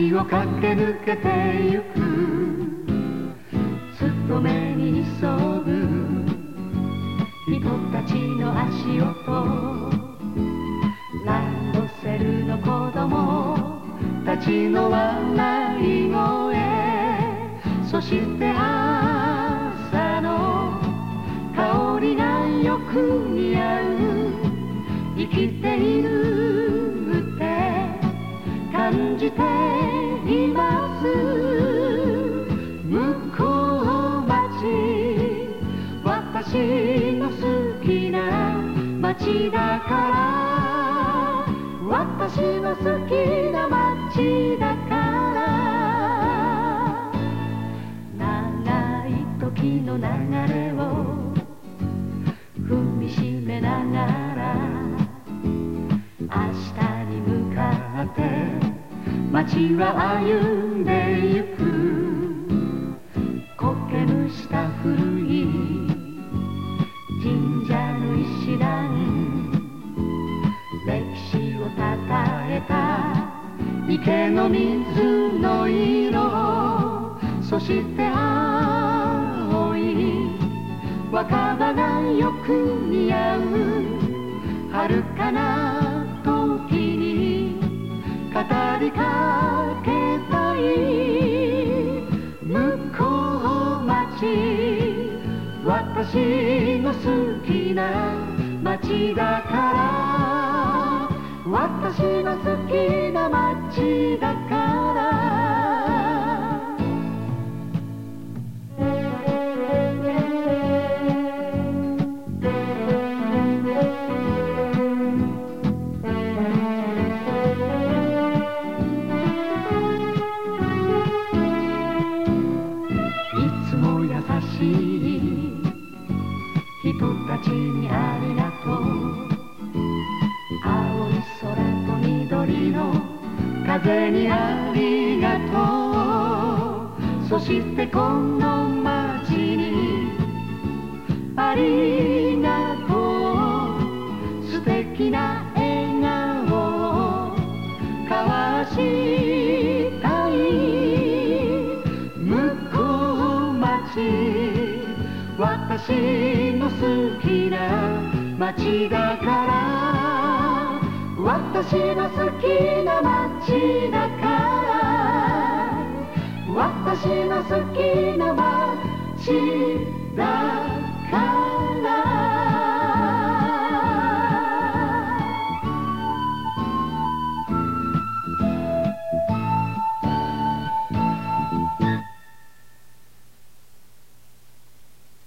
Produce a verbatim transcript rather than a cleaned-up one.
街を駆け抜けてゆく勤めに急ぐ人たちの足音、ランドセルの子供たちの笑い声、そして朝の香りがよく似合う、生きているって感じています。向こう町、私の好きな町だから、私の好きな町だから、長い時の流れを踏みしめながら、明日に向かって街は歩んでゆく。苔むした古い神社の石段、歴史をたたえた池の水の色、そして青い若葉がよく似合う遥かな時に語りかけたい。向こう町、私の好きな町だから、私の好きな町だから。人たちにありがとう、青い空と緑の風にありがとう、そしてこの街にありがとう、素敵な笑顔を交わしたい。向こう町、私の好きな街だから、私の好きな街だから、私の好きな街だから。